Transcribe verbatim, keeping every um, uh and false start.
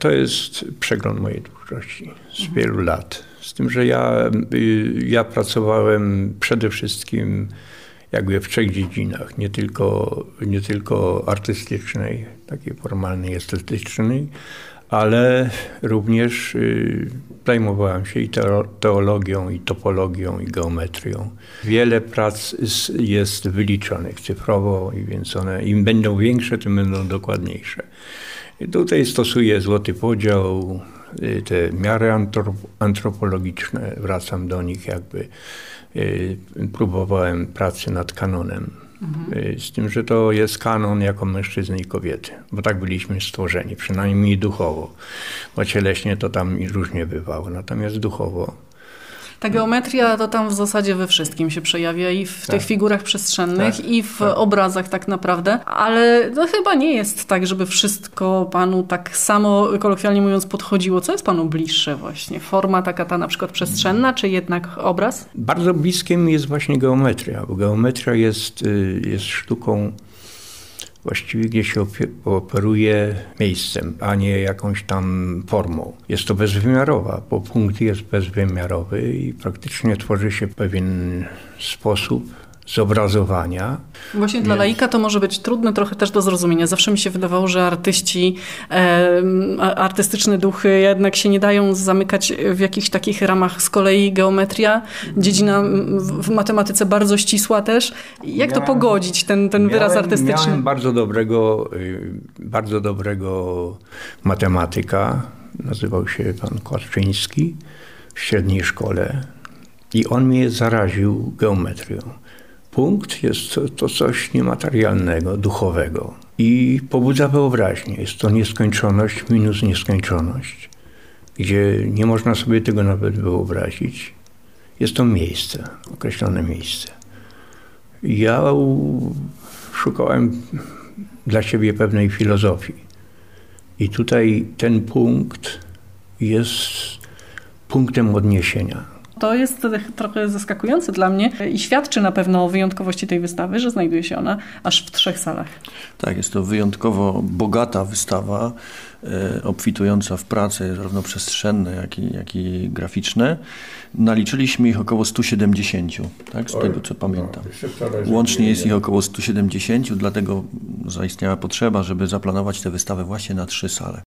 To jest przegląd mojej twórczości z wielu lat. Z tym, że ja, ja pracowałem przede wszystkim jakby w trzech dziedzinach, nie tylko, nie tylko artystycznej, takiej formalnej, estetycznej, ale również y, zajmowałem się i teologią, i topologią, i geometrią. Wiele prac jest wyliczonych cyfrowo, i więc one im będą większe, tym będą dokładniejsze. I tutaj stosuję złoty podział, y, te miary antropologiczne, wracam do nich jakby. Y, próbowałem pracy nad kanonem. Mhm. Z tym, że to jest kanon jako mężczyzny i kobiety, bo tak byliśmy stworzeni, przynajmniej duchowo, bo cieleśnie to tam różnie bywało, natomiast duchowo. Ta geometria to tam w zasadzie we wszystkim się przejawia i w tak. tych figurach przestrzennych tak, i w tak. obrazach tak naprawdę, ale no chyba nie jest tak, żeby wszystko panu tak samo, kolokwialnie mówiąc, podchodziło. Co jest panu bliższe właśnie? Forma taka ta na przykład przestrzenna, czy jednak obraz? Bardzo bliskie mi jest właśnie geometria, bo geometria jest, jest sztuką właściwie, gdzie się operuje miejscem, a nie jakąś tam formą. Jest to bezwymiarowa, bo punkt jest bezwymiarowy i praktycznie tworzy się pewien sposób zobrazowania. Właśnie Więc... dla laika to może być trudne trochę też do zrozumienia. Zawsze mi się wydawało, że artyści, e, artystyczne duchy jednak się nie dają zamykać w jakichś takich ramach. Z kolei geometria, dziedzina w matematyce bardzo ścisła też. Jak miałem, to pogodzić, ten, ten miałem, wyraz artystyczny? Miałem bardzo dobrego, bardzo dobrego matematyka, nazywał się pan Kładczyński, w średniej szkole i on mnie zaraził geometrią. Punkt jest to, to coś niematerialnego, duchowego i pobudza wyobraźnię. Jest to nieskończoność minus nieskończoność, gdzie nie można sobie tego nawet wyobrazić. Jest to miejsce, określone miejsce. Ja u, szukałem dla siebie pewnej filozofii i tutaj ten punkt jest punktem odniesienia. To jest trochę zaskakujące dla mnie i świadczy na pewno o wyjątkowości tej wystawy, że znajduje się ona aż w trzech salach. Tak, jest to wyjątkowo bogata wystawa, e, obfitująca w prace zarówno przestrzenne, jak i, jak i graficzne. Naliczyliśmy ich około stu siedemdziesięciu, tak, z Oj, tego co pamiętam. No, Łącznie jest ich około stu siedemdziesięciu, dlatego zaistniała potrzeba, żeby zaplanować tę wystawę właśnie na trzy sale.